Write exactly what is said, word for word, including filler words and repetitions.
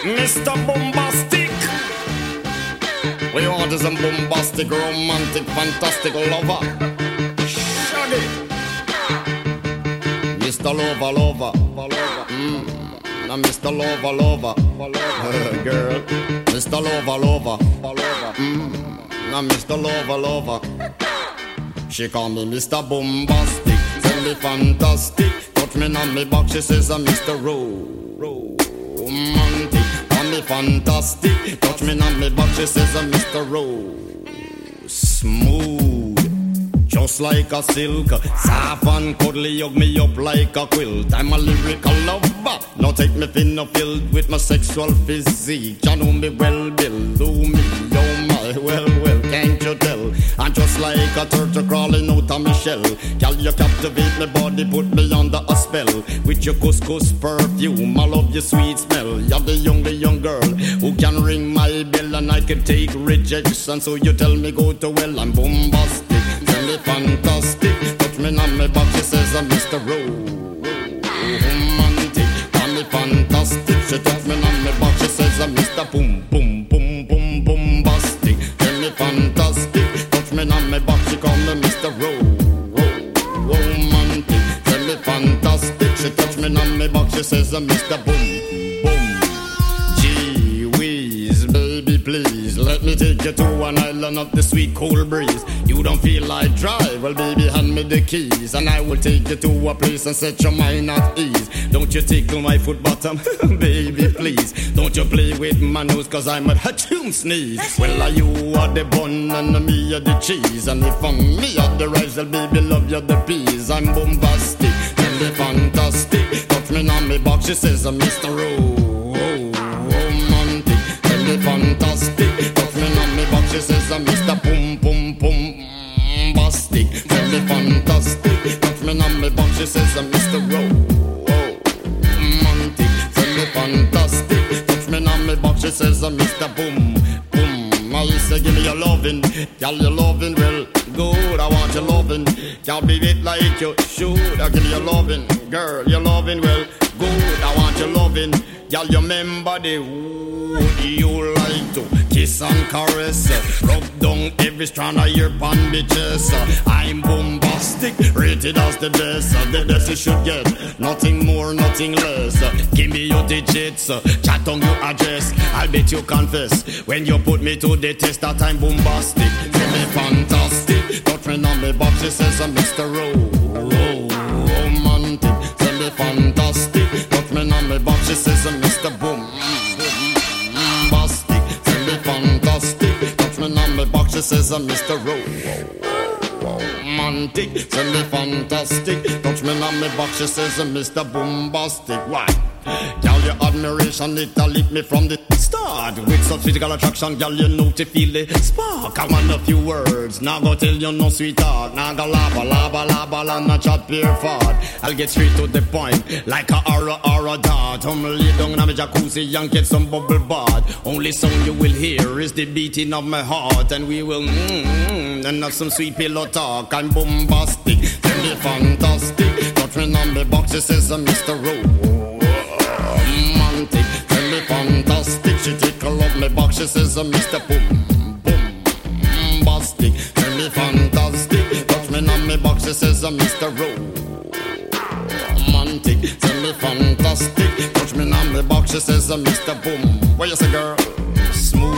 Mister Bombastic. We want is a bombastic, romantic, fantastic lover. Shaggy. Mister Lover, lover. Mm. Now Mister Lover, lover. Uh, girl. Mister Lover, lover. Mm. Now Mister Lover, lover. She call me Mister Bombastic. Tell me fantastic. Touch me on me back. She says I'm Mister Romantic. Call me fantastic. Touch me on me back. She says I'm Mister Rose. Smooth. Just like a silk, soft and cuddly, hug me up like a quilt. I'm a lyrical lover. Now take me thin or filled with my sexual physique. You know me well, Bill. Do me, oh my, well, well, can't you tell? I'm just like a turtle crawling out of my shell. Girl, you captivate my body, put me under a spell. With your couscous perfume, I love your sweet smell. You're the young, the young girl who can ring my bell, and I can take rejection. So you tell me go to well, I'm bombastic. Tell me fantastic, touch me on my back, she says I'm Mister Romantic. Tell me fantastic, she touch me on my back, she says I'm Mister Boom, boom, boom, boom, bombastic. Tell me fantastic, touch me on my back, she call me Mister Romantic. Tell me fantastic, she touch me on my back, she says I'm Mister Boom, boom. Gee whiz, baby please, let me take you to an island of the sweet cool breeze. You don't feel like drive, well baby hand me the keys, and I will take you to a place and set your mind at ease. Don't you tickle my foot bottom, baby please. Don't you play with my nose, cause I'm a ha-choom sneeze. Well are you are the bun and me are the cheese, and if I'm me are the rice, well baby love you the peas. I'm bombastic, tell me fantastic. Touch me on me box, she says I'm Mister Romantic. Tell me fantastic, touch me on me box, she says I'm Mister Boom Boom Boom. Tell me fantastic, touch me on me back, she says I'm Mister Romantic. Tell me fantastic, touch me on me back, she says I'm Mister Boom Boom. I say give me your lovin', girl your lovin' well good. I want your lovin', can't be it like you should. I give me your lovin', girl your lovin' well good. I want your lovin', girl you remember the wood you like to kiss and caress, rub down every strand of your bandages. I'm bombastic, rated as the best. The best you should get, nothing more, nothing less. Give me your digits, chat on your address. I'll bet you confess when you put me to the test that I'm bombastic. Tell me fantastic, touch me on me box, she says I'm Mister Romantic. Tell me fantastic, touch me on me box, she says I'm Mister Boom. Fantastic, touch me on me box, she says I'm Mister Romantic. Tell me fantastic, touch me on me box, she says I'm Mister Bombastic. Why? Girl, your admiration, it a lit me from the start. With such physical attraction, girl, you know to feel the spark. I want a few words, now go tell you no sweetheart. Now go lava, lava, lava, and not chat pure fart. I'll get straight to the point, like a aura, aura dart. I'm lay down in my jacuzzi and get some bubble bath. Only song you will hear is the beating of my heart, and we will mmm, and have some sweet pillow talk. I'm bombastic, tell me fantastic. Touch me on me box, she says I'm Mister Romantic. Tell me fantastic, she tickle up me box, she says I'm Mister Boom Bombastic. Tell me fantastic, touch me on me box, she says I'm Mister Romantic. Tell me fantastic, touch me on me box, she says I'm Mister Boom. What you say, girl? Smooth.